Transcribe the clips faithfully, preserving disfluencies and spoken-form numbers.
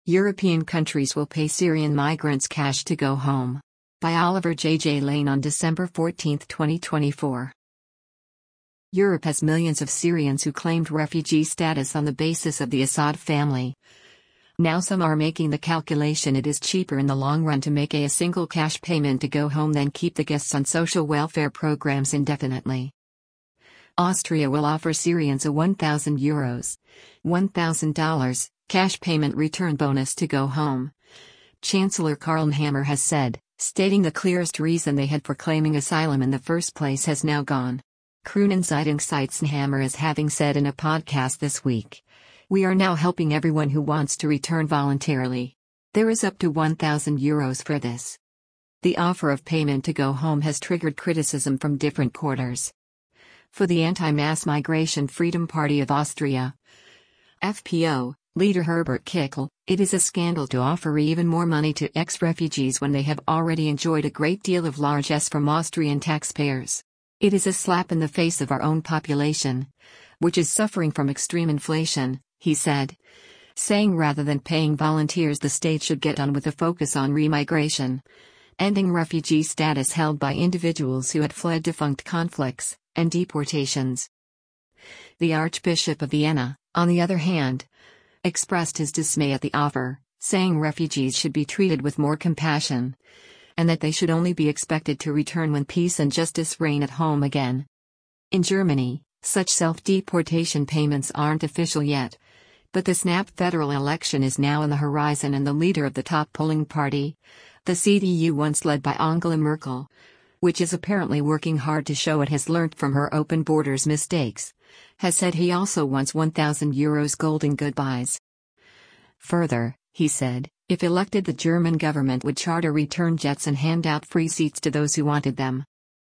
European countries will pay Syrian migrants cash to go home. By Oliver J. J. Lane on December fourteenth, twenty twenty-four. Europe has millions of Syrians who claimed refugee status on the basis of the Assad family. Now some are making the calculation it is cheaper in the long run to make a, a single cash payment to go home than keep the guests on social welfare programs indefinitely. Austria will offer Syrians a one thousand euros, one thousand dollars, cash payment return bonus to go home. Chancellor Karl Nehammer has said, stating the clearest reason they had for claiming asylum in the first place has now gone. Kronenzeitung cites Nehammer as having said in a podcast this week, "We are now helping everyone who wants to return voluntarily. There is up to one thousand euros for this." The offer of payment to go home has triggered criticism from different quarters. For the Anti-Mass Migration Freedom Party of Austria, F P O, leader Herbert Kickl, it is a scandal to offer even more money to ex-refugees when they have already enjoyed a great deal of largesse from Austrian taxpayers. It is a slap in the face of our own population, which is suffering from extreme inflation, he said, saying rather than paying volunteers the state should get on with a focus on remigration, ending refugee status held by individuals who had fled defunct conflicts and deportations. The Archbishop of Vienna, on the other hand, expressed his dismay at the offer, saying refugees should be treated with more compassion, and that they should only be expected to return when peace and justice reign at home again. In Germany, such self-deportation payments aren't official yet, but the snap federal election is now on the horizon and the leader of the top polling party, the C D U once led by Angela Merkel, which is apparently working hard to show it has learnt from her open borders mistakes, has said he also wants one thousand euros golden goodbyes. Further, he said, if elected the German government would charter return jets and hand out free seats to those who wanted them.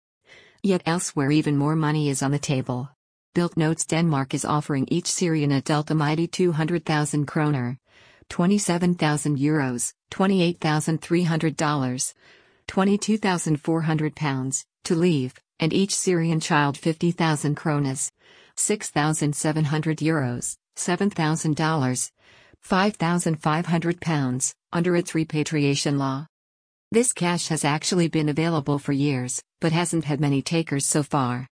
Yet elsewhere even more money is on the table. Bild notes Denmark is offering each Syrian adult a mighty two hundred thousand kroner, twenty-seven thousand euros, twenty-eight thousand three hundred dollars, twenty-two thousand four hundred pounds, to leave, and each Syrian child fifty thousand kronas, six thousand seven hundred euros, seven thousand dollars, five thousand five hundred pounds, under its repatriation law. This cash has actually been available for years, but hasn't had many takers so far.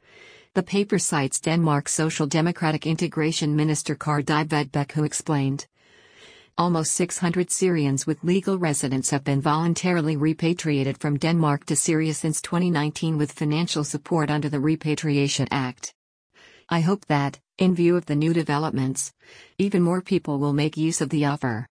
The paper cites Denmark's Social Democratic Integration Minister Kåre Dybvad who explained, almost six hundred Syrians with legal residence have been voluntarily repatriated from Denmark to Syria since twenty nineteen with financial support under the Repatriation Act. I hope that, in view of the new developments, even more people will make use of the offer.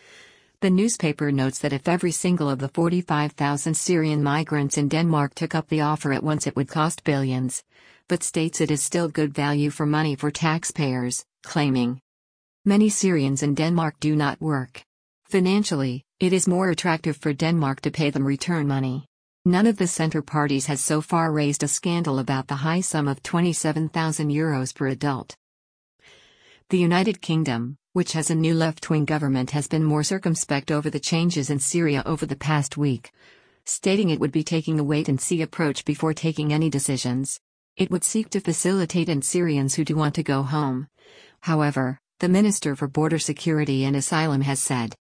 The newspaper notes that if every single of the forty-five thousand Syrian migrants in Denmark took up the offer at once it would cost billions, but states it is still good value for money for taxpayers, claiming, many Syrians in Denmark do not work. Financially, it is more attractive for Denmark to pay them return money. None of the center parties has so far raised a scandal about the high sum of twenty-seven thousand euros per adult. The United Kingdom, which has a new left-wing government, has been more circumspect over the changes in Syria over the past week, stating it would be taking a wait-and-see approach before taking any decisions. It would seek to facilitate in Syrians who do want to go home. However, the Minister for Border Security and Asylum has said,